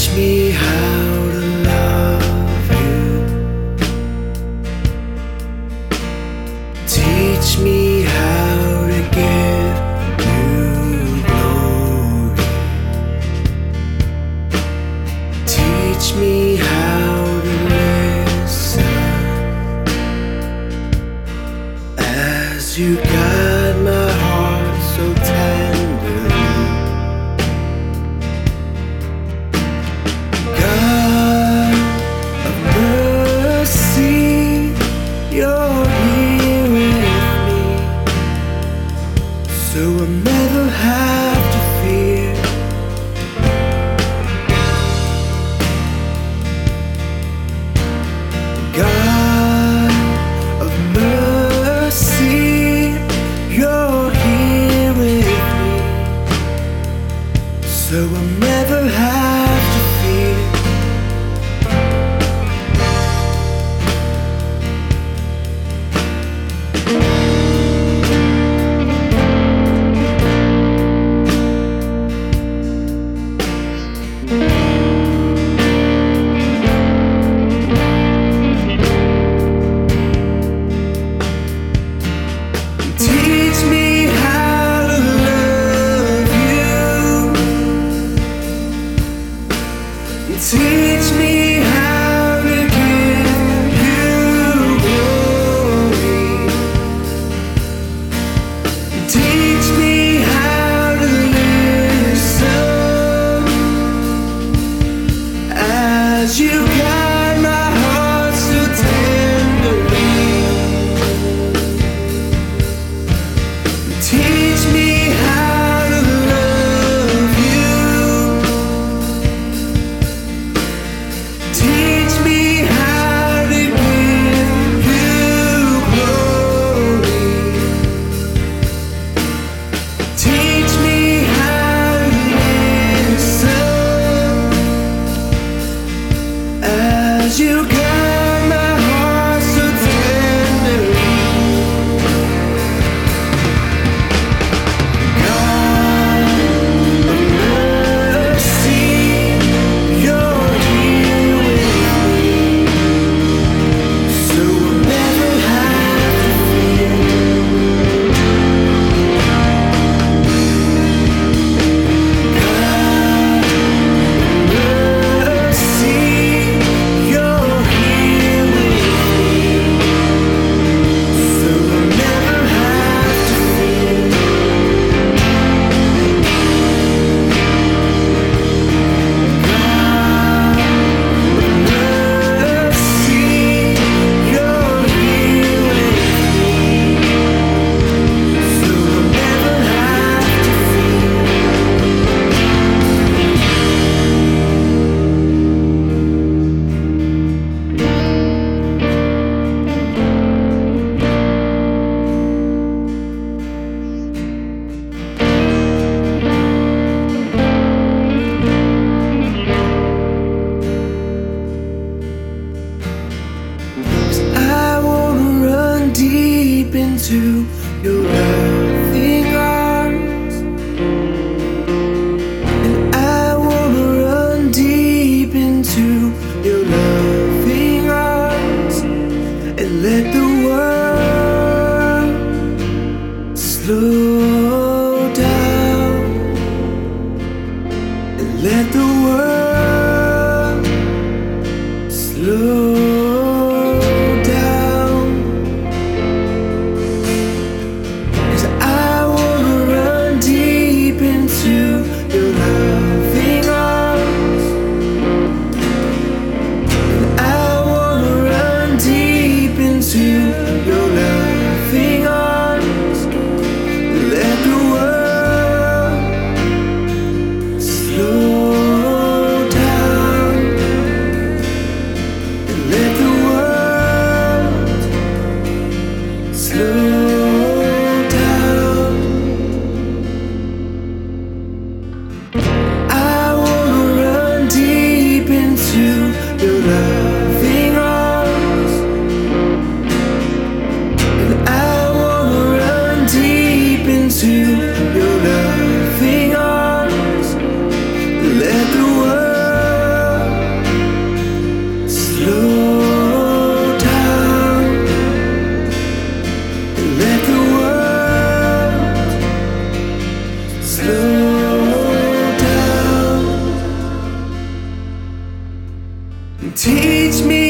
me how to love you. Teach me how to give you glory. Teach me how to listen as you guide my heart so tenderly. God of mercy, you're here with me, so I'll never have to fear. God of mercy, you're here with me, so I'll never have to fear. Teach me how to love you. Teach me how to give you glory. Teach me how to listen as you guide my heart so tenderly. Teach me how to love you. Teach me how to give you glory. Teach me how to listen as you guide my heart so tenderly. Deep into your loving arms, and I wanna run deep into your loving arms, and let the world slow down, and let the world slow your loving arms. Let the world slow Teach me